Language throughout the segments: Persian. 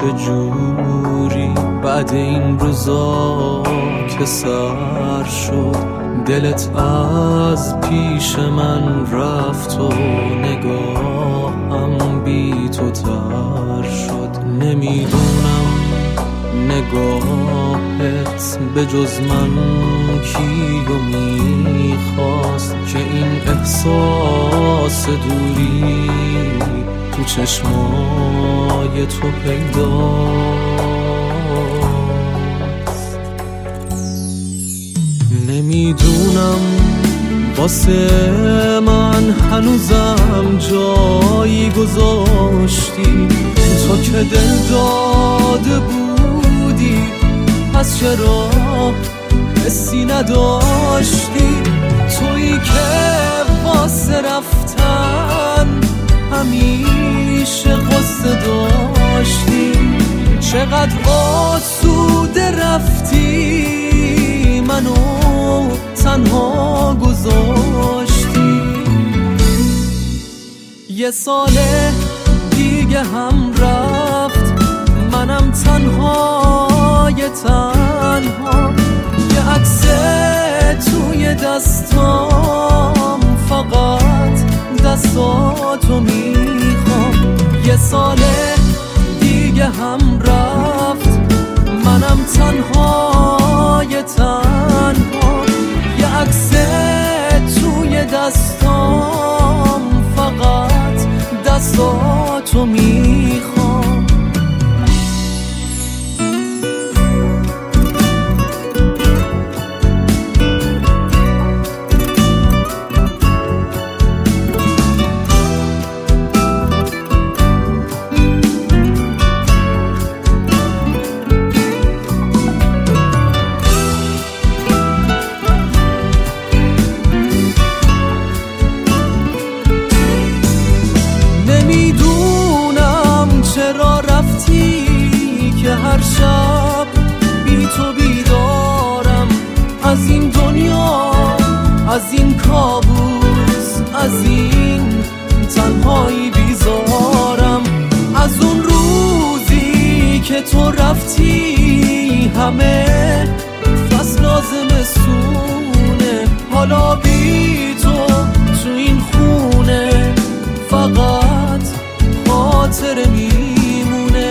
چجوری بعد این روزا که سر شد دلت از پیش من رفت و نگاهم بی تو تر شد. نمیدونم نگاهت به جز من کیو میخواست که این احساس دوری تو چشمای تو پیداست. نمیدونم واسه من هنوزم جایی گذاشتی تا که دل داده بودی، پس چرا حسی نداشتی؟ تویی که واسه رفتن همیشه قصه داشتی. چقدر آسوده رفتی منو تنها گذاشتی. یه ساله دیگه هم رفت منم تنهای تنها. یه عکس توی دستام فقط دستاتو میخوام. یه ساله دیگه هم رفت منم تنهای تنها. یه عکس توی دستام فقط دستاتو میخوام. هر شب بی تو بیدارم، از این دنیا، از این کابوس، از این تنهایی بیزارم. از اون روزی که تو رفتی همه فصل زمستونه، حالا بی تو این خونه فقط خاطره میمونه.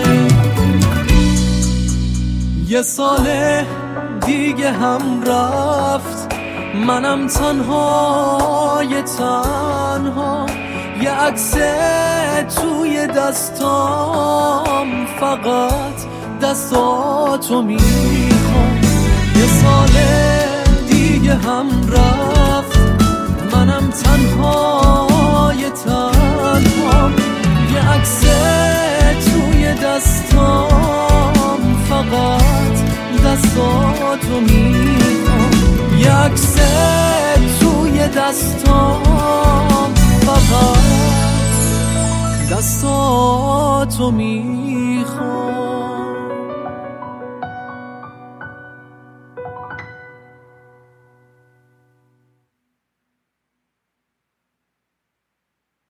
یه ساله دیگه هم رفت منم تنهای تنها. یه عکس توی دستام فقط دستاتو میخوام. یه ساله دیگه هم رفت منم تنهای تنها. یه عکس توی دستام فقط دستاتو میخوام. یه عکس توی دستام فقط دستاتو میخوام.